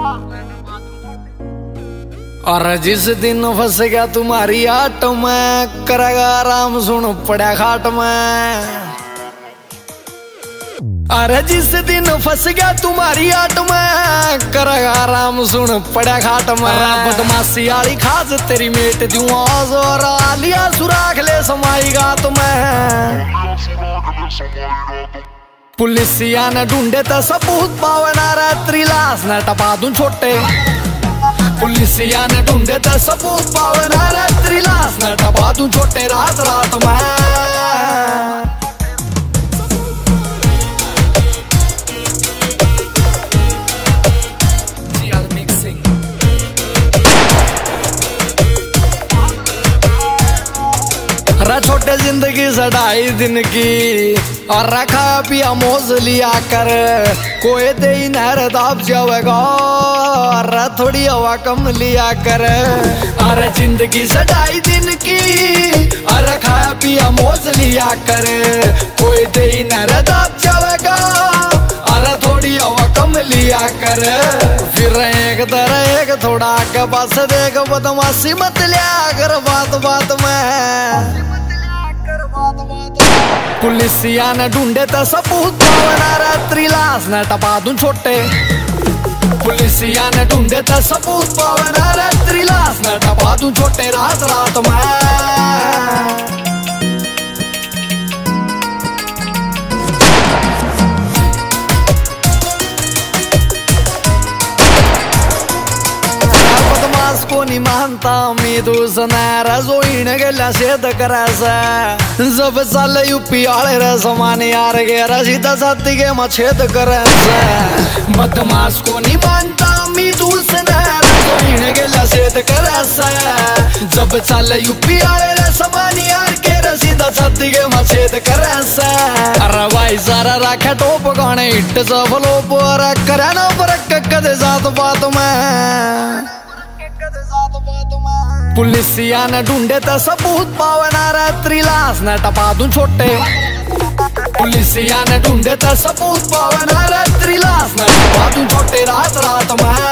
और जिस दिन फंस गया तुम्हारी आट में, करेगा आराम सुन पड़ा खाट में। अरे जिस दिन फंस गया तुम्हारी आट में, करेगा आराम सुन पड़ा खाट में। बदमाशी आली खास तेरी मेट दूं आज, और आलिया सुराख ले समाई गात में। पुलिसिया ने ढूंढे तो सबूत पावना रात्रि लाश न टपा दूं छोटे। पुलिसिया ने ढूंढे तो सबूत पावना रात्रि लाश न टपा दूं छोटे रात रात में। छोटे जिंदगी सड़ाई दिन की, और रखा पिया मोज लिया कर। कोई दे नहर दाब जावेगा, और थोड़ी हवा कम लिया कर। अरे जिंदगी सड़ाई दिन की, और रखा पिया मोज लिया कर। कोई दे नहर दाब जावेगा, और थोड़ी हवा कम लिया कर। फिर एक तरह एक थोड़ा आगे पास देख, बदमाशी मत लिया कर बात बात में। पुलिसिया ने ढूंढे तो सबूत पावना रात्रि लाश न टपा दूं छोटे। पुलिसिया ने ढूंढे तो सबूत पावना रात्रि लाश न टपा दूं छोटे रात रात में। को नहीं मानता मी दूसना रसोईन गेल्या शेत करायचा। जब चाल यूपी आले रे समान यार गे रसीदा साथी गे मछेद करायचा। बदमाश को नहीं मानता मी दूसना रसोईन गेल्या शेत करायचा। जब चाल यूपी आले रे समान यार के रसीदा साथी गे मछेद करायचा। अरे भाई सारा राखे टोप गाणे हिट सफलो पर करा ना फरक कदे साथ बात में। पुलिसिया ने ढूंढे तो सबूत पावना रात्रि लाश न टपा दूं छोटे। पुलिसिया ने ढूंढे तो सबूत पावना रात्रि लाश न टपा दूं छोटे रात रात में।